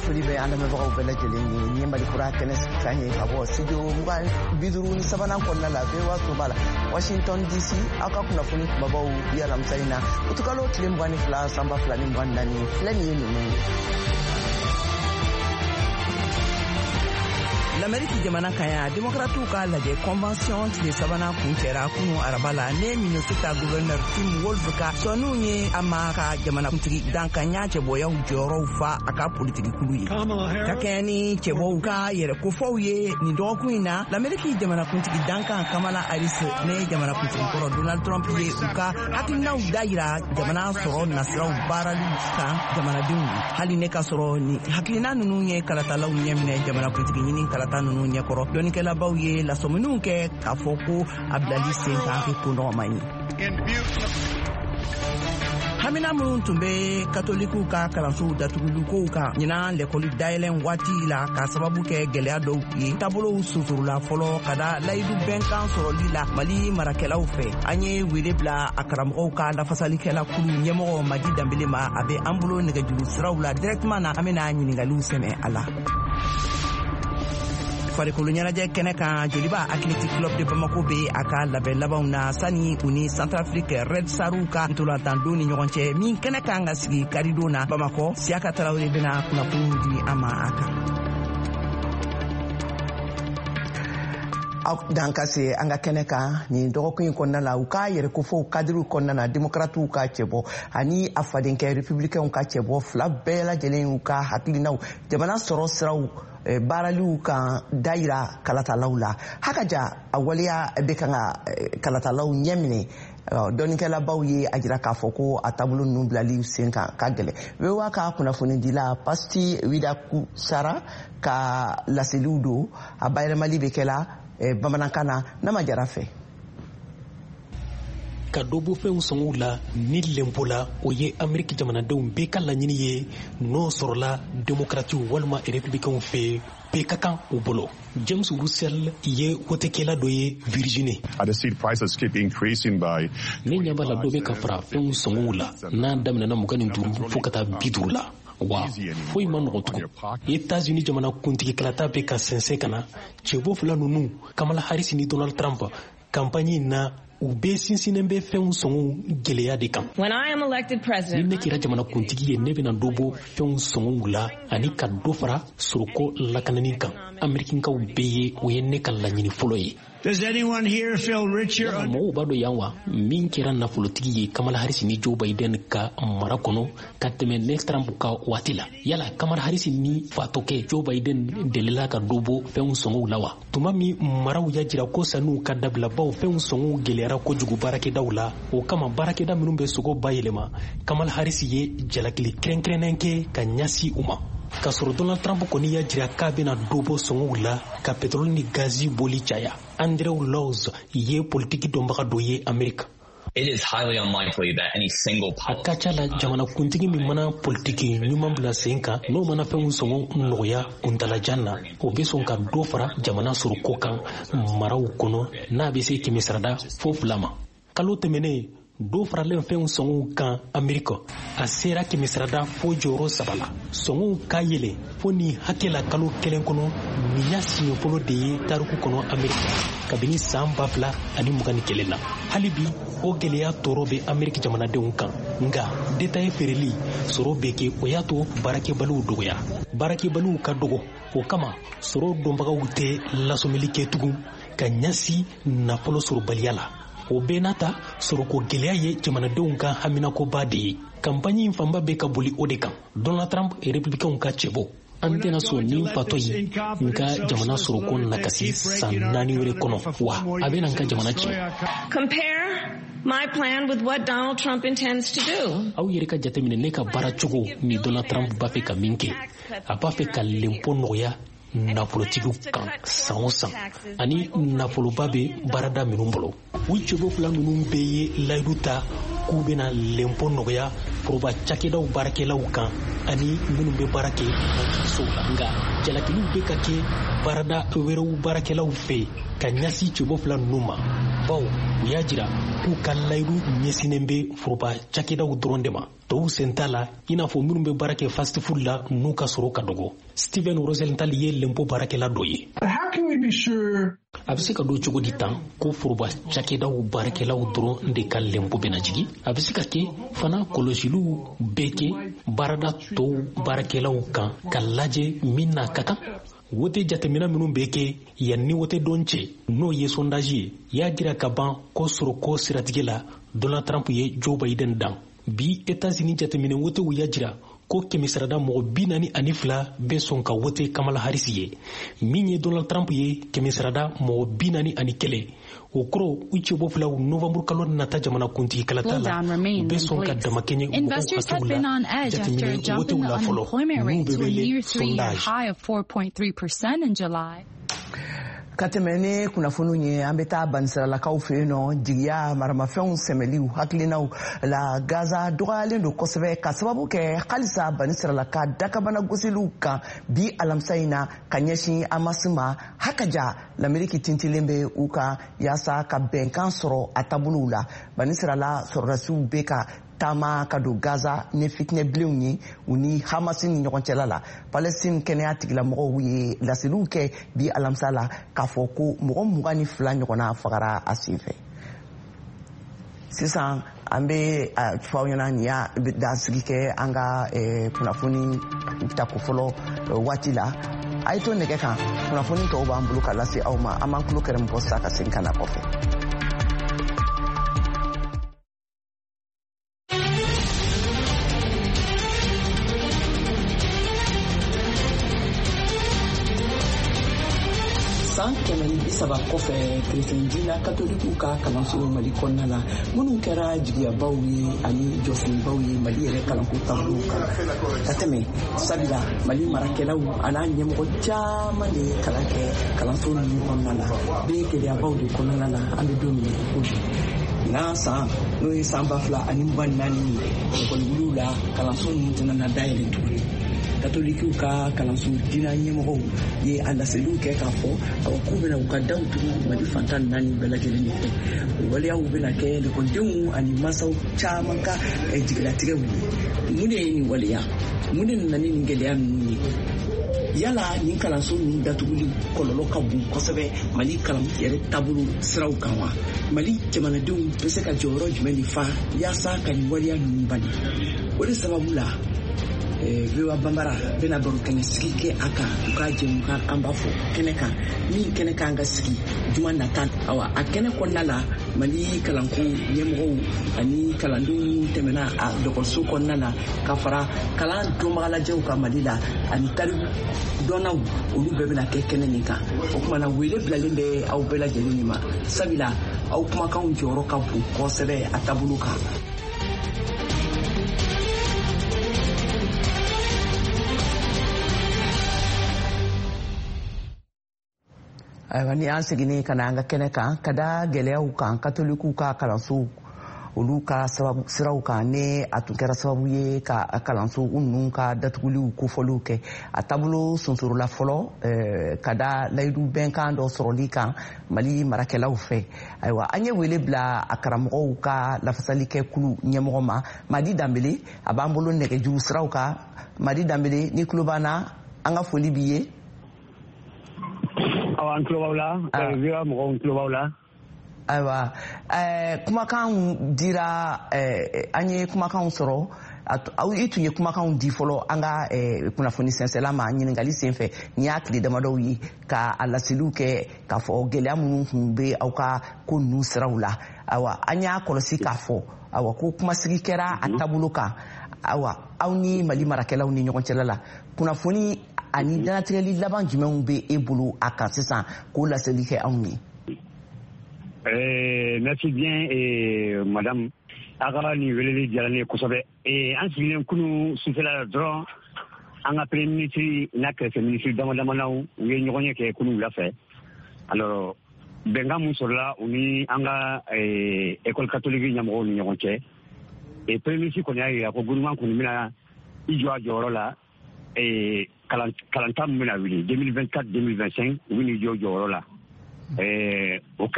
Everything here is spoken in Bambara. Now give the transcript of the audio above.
foli bɛ an lamɛnbagaw bɛɛ lajɛlen ye nin ye Malikura kɛnɛ kan ye ka bɔ studio 57 kɔnɔna la VOA Soba la Washington DC aw ka kunnafoni kumabaw bi alamisa in na utukalo tile 22 sanba 2024 filɛ nin ye ninnu ye. L'Amérique jamana kaya démocrates ka lajɛ convention tile sabanan kun cɛra kunu araba la ne Minnesota gouverneur Tim Wolf ka sɔnniw ye a ma ka jamana kuntigi dankanya cɛbɔyaw jɔyɔrɔw fa a ka politiki kulu ye ka kɛɲɛ ni cɛbɔw ka yɛrɛ kofaw ye nin dɔgɔkun in na l'Amérique jamana kuntigi dankan Kamala Harris ne jamana kuntigi kɔrɔ Donald Trump ye u ka hakilinaw dayira jamana sɔrɔ nasiraw baarali kan jamanadenw ye hali ne ka sɔrɔ ni hakilina ninnu ye kalatalaw ɲɛminɛ jamana kuntigi ɲini kalata ninnu ɲɛkɔrɔ dɔnikɛlabaw ye lasɔminiw kɛ k'a fɔ ko a bilali sen kan kɛ ko nɔgɔman ye. Hamina minnu tun bɛ katolikiw ka kalansow datuguliko kan ɲinan lɛkɔli dayɛlɛn waati la ka sababu kɛ gɛlɛya dɔw ye taabolow suturula fɔlɔ ka da layidu bɛnkan sɔrɔli la Mali marakɛlaw fɛ an ye wele bila a karamɔgɔw ka lafasalikɛla kulu ɲɛmɔgɔ Madi Danbele ma a bɛ an bolo nɛgɛjuru siraw la directement na an bɛna ɲininkaliw sɛmɛ a la. Farikolo ɲɛnajɛ kɛnɛ kan joliba Athletic Club de Bamako bɛ a ka labɛn labanw na sani u ni Centrafrique Red Saru ka ntolantan don ni ɲɔgɔn cɛ min kɛnɛ kan ka sigi karidon na Bamako Siaka Tarawele bɛna kunnafoni di an ma a kan. Dan ka se an ka kɛnɛ kan nin dɔgɔkun in kɔnɔna la u ka yɛrɛkofow kadiriw kɔnɔna na démocrates ka cɛbɔ ani a fadenkɛ républicains ka cɛbɔ fila bɛɛ lajɛlen u ka hakilinaw jamana sɔrɔ siraw baaraliw kan dayira kalatalaw la hakaja a waleya bɛ kan ka kalatalaw ɲɛminɛ dɔnikɛlabaw ye a jira k'a fɔ ko a taabolo ninnu bilali sen kan ka gɛlɛ VOA ka kunnafoni dila Pasti Widaku Sara ka laseliw don a bayɛlɛmali bɛ kɛla bamanankan na nama jara fɛ ka dɔbɔ fɛnw sɔngɔw la ni lempo la o ye Amérique jamanadenw bɛɛ ka laɲini ye n'o sɔrɔla démocrates walima républicains fɛ bɛɛ ka kan u bolo. James Russell ye wotekɛla dɔ ye Virginie. I see prices keep increasing by. Ne ɲɛ b'a la dɔ bɛ ka fara fɛnw sɔngɔw la n'a daminɛna 25 fo ka taa 50 la. Wa foyi ma nɔgɔ tugun États-Unis jamana kuntigi kalata bɛ ka sɛnsɛn ka na cɛbɔ fila ninnu Kamala Harris ni Donald Trump campagne na u bɛɛ sinsinnen bɛ fɛnw sɔngɔw gɛlɛya de kan. When I am elected president, ni ne kɛra jamana kuntigi ye ne bɛna dɔ bɔ fɛnw sɔngɔw la ani ka dɔ fara soroko lakanani kan Amerikankaw bɛɛ ye o ye ne ka laɲini fɔlɔ ye. Does anyone here feel richer? Mɔgɔw b'a dɔn yan wa min kɛra nafolotigi ye Kamala Harris ni Joe Biden ka mara kɔnɔ ka tɛmɛ Donald Trump ka waati la yala Kamala Harris ni fatɔkɛ Joe Biden delila ka dɔ bɔ fɛnw sɔngɔw la wa tuma min maraw y'a jira ko sanu ka dabila baw fɛnw sɔngɔw gɛlɛyara kojugu baarakɛdaw la o kama baarakɛda minnu bɛ sogo bayɛlɛma Kamala Harris ye jalakili kɛrɛnkɛrɛnnen kɛ ka ɲɛsin u ma. Ka sɔrɔ Donald Trump kɔni y'a jira k'a bɛna dɔ bɔ sɔngɔw la ka pétrole ni gazi boli caya. Andrew Laws ye politiki dɔnbaga dɔ ye Amerika. It is highly unlikely that any single policy. A ka ca la jamana kuntigi min mana politiki ɲuman bila sen kan n'o mana fɛnw sɔngɔ nɔgɔya kuntalajan na o bɛ sɔn ka dɔ fara jamana sɔrɔko kan maraw kɔnɔ n'a bɛ se 100 sarada fo 2 ma. Kalo tɛmɛnen dɔ faralen fɛnw sɔngɔw kan Amerika a sera 100 sarada fo jɔyɔrɔ 3 la. Sɔngɔw ka yɛlɛ fo ni hakɛ la kalo 1 kɔnɔ nin y'a siɲɛ fɔlɔ de ye tariku kɔnɔ Amerika kabini san 2021 na. Hali bi o gɛlɛya tɔɔrɔ bɛ Amerika jamanadenw kan nka détail feereli sɔrɔ bɛ kɛ o y'a to baarakɛbaliw dɔgɔyara. Baarakɛbaliw ka dɔgɔ o kama sɔrɔ dɔnbagaw tɛ lasɔmili kɛ tugun ka ɲɛsin nafolo sɔrɔbaliya la. O bɛɛ n'a ta sɔrɔko gɛlɛya ye jamanadenw ka haminakoba de ye. Kampani in fanba bɛ ka boli o de kan. Donald Trump républicains ka cɛbɔ. An tɛna sɔn ni fatɔ ye nka jamana sɔrɔko nakasi san 4 wɛrɛ kɔnɔ wa a bɛna n ka jamana tiɲɛ. Compare my plan with what Donald Trump intends to do. Aw yɛrɛ ka jateminɛ ne ka baara cogo ni Donald Trump b'a fɛ ka min kɛ. A b'a fɛ ka lempo nɔgɔya nafolotigiw kan san o san ani nafoloba bɛ baarada minnu bolo. U cɛbɔ fila ninnu bɛɛ ye layidu ta k'u bɛna lempo nɔgɔya foroba cakɛdaw baarakɛlaw kan ani minnu bɛ baara kɛ sow la nka jalakiliw bɛ ka kɛ baarada wɛrɛw baarakɛlaw fɛ ka ɲasi cɛbɔ fila ninnu ma bawo u y'a jira k'u ka layidu ɲɛsinnen bɛ foroba cakɛdaw dɔrɔn de ma tɔw sen t'a la i n'a fɔ minnu bɛ baara kɛ fast food la n'u ka sɔrɔ ka dɔgɔ Steven Rosenthal ye lempo baarakɛla dɔ ye a bɛ se ka don cogo di tan ko foroba cakɛdaw baarakɛlaw dɔrɔn de ka lempo bɛna jigi a bɛ se ka kɛ fana kɔlɔsiliw bɛɛ kɛ baarada tɔw baarakɛlaw kan ka lajɛ min n'a ka kan wote jateminɛ minnu bɛ kɛ yanni wote don cɛ n'o ye sondage ye y'a jira ka ban ko soroko siratigɛ la Donald Trump ye Joe Biden dan bi États-Unis jateminɛ wotew y'a jira ko kɛmɛsarada mɔgɔ 42 bɛ sɔn ka wote Kamala Harris ye min ye Donald Trump ye kɛmɛsarada mɔgɔ 41 o kɔrɔ u cɛbɔ filaw Novembre kalo nata jamana kuntigi kalata la bɛ sɔn ka damakɛɲɛ mɔgɔw hakɛw la jateminɛ wotew la fɔlɔ n'u bɛ wele sondage. Ka tɛmɛ ni kunnafoniw ye an bɛ taa banisiralakaw fɛ yen nɔ jigiya maramafɛnw sɛmɛliw hakilinaw la Gaza dɔgɔyalen don kosɛbɛ ka sababu kɛ halisa banisiralaka dakabana gosiliw kan bi alamisa in na ka ɲɛsin Hamas ma hakaja l'Amérique tintilen bɛ u kan yaasa ka bɛnkan sɔrɔ a taabolow la banisirala sɔrɔdasiw bɛ ka taama ka don Gaza ni fitinɛbilenw ye u ni Hamas ni ɲɔgɔn cɛla la Palestine kɛnɛya tigilamɔgɔw ye laseliw kɛ bi alamisa la k'a fɔ ko mɔgɔ 22 ɲɔgɔnna fagara a senfɛ sisan an bɛ fɔ aw ɲɛna nin y'a dansigi kɛ an ka kunnafoni tako fɔlɔ waati la a ye to nɛgɛ kan kunnafoni tɔw b'an bolo ka lase aw ma an b'an tulo kɛrɛn bɔ sa ka segin ka na kɔfɛ. san 130 kɔfɛ kerecɛndina katolikiw ka kalanso Mali kɔnɔna la minnu kɛra jigiyabaw ye ani jɔsenbaw ye Mali yɛrɛ kalanko taabolo kan ka tɛmɛ sabula Mali marakɛlaw an'a ɲɛmɔgɔ caman de ye kalan kɛ kalanso ninnu kɔnɔna la bɛ gɛlɛyabaw de kɔnɔna la an bɛ don min ko bi n'a san n'o ye san 2024 ekɔliwuliw la kalanso ninnu tɛna na dayɛlɛ tuguni katolikiw ka kalanso diina ɲɛmɔgɔw ye a laseliw kɛ k'a fɔ k'u bɛna u ka daw tugu Mali fantan 4 bɛɛ lajɛlen de fɛ o waleyaw bɛna kɛ ekɔlidenw ani mansaw caman ka jigilatigɛw ye mun de ye nin waleya mun de nana ni nin gɛlɛya ninnu ye yala nin kalanso ninnu datuguli kɔlɔlɔ ka bon kosɛbɛ Mali kalan yɛrɛ taabolo siraw kan wa Mali jamanadenw bɛ se ka jɔyɔrɔ jumɛn de fa yaasa ka nin waleya ninnu bali o de sababu la Viva Bambara bena baro kɛnɛ sigi kɛ a kan u ka jɛmukan an b'a fɔ kɛnɛ kan min kɛnɛ kan ka sigi juma nata awa a kɛnɛ kɔnɔna la Mali kalanko ɲɛmɔgɔw ani kalandenw tɛmɛna a dɔgɔtɔrɔso kɔnɔna la ka fara kalan dɔnbagalajɛw ka Mali la ani tariku dɔnnaw olu bɛɛ bɛna kɛ kɛnɛ nin kan o kumana wele bilalen bɛ aw bɛɛ lajɛlen de ma sabula aw kumakanw jɔyɔrɔ ka bon kosɛbɛ a taabolo kan. Ni an seginne ka na an ka kɛnɛ kan ka da gɛlɛyaw kan katolikiw ka kalanso olu ka siraw kan ne a tun kɛra sababu ye ka kalanso ninnu ka datuguliw kofɔliw kɛ a taabolo sonsorola fɔlɔ ka da layidu bɛnkan dɔ sɔrɔli kan Mali marakɛlaw fɛ ayiwa an ye wele bila a karamɔgɔw ka lafasali kɛ kulu ɲɛmɔgɔ ma Madi Danbele a b'an bolo nɛgɛjuru siraw kan Madi Danbele ni tulo b'an na an ka foli b'i ye. An tulo b'aw la Viva mɔgɔw tulo b'aw la. Ayiwa kumakanw dira an ye kumakanw sɔrɔ aw i tun ye kumakanw di fɔlɔ an ka kunnafoni sɛnsɛnla ma ɲininkali senfɛ ni y'a tile damadɔw ye ka a laseliw kɛ k'a fɔ gɛlɛya minnu tun bɛ aw ka ko ninnu siraw la ayiwa an y'a kɔlɔsi k'a fɔ ayiwa ko kumasigi kɛra a taabolo kan ayiwa aw ni Mali marakɛlaw ni ɲɔgɔn cɛla la kunnafoni ani danatigɛli laban jumɛnw bɛ e bolo a kan sisan k'o laseli kɛ anw ye. Merci bien madame a ka nin weleli diyara ne ye kosɛbɛ an sigilen kunu sufɛla dɔrɔn an ka premier ministre n'a kɛrɛfɛ ministre damadamanaw u ye ɲɔgɔn ye kɛ kunu wula fɛ alors bɛnkan mun sɔrɔla u ni an ka école catholique ɲɛmɔgɔw ni ɲɔgɔn cɛ et premier ministre kɔni y'a jira ko gouvernement kɔni bɛna i jɔ a jɔyɔrɔ la kalanta min bɛna wuli 2024-2025 u bɛ n'i jɔ o jɔyɔrɔ la o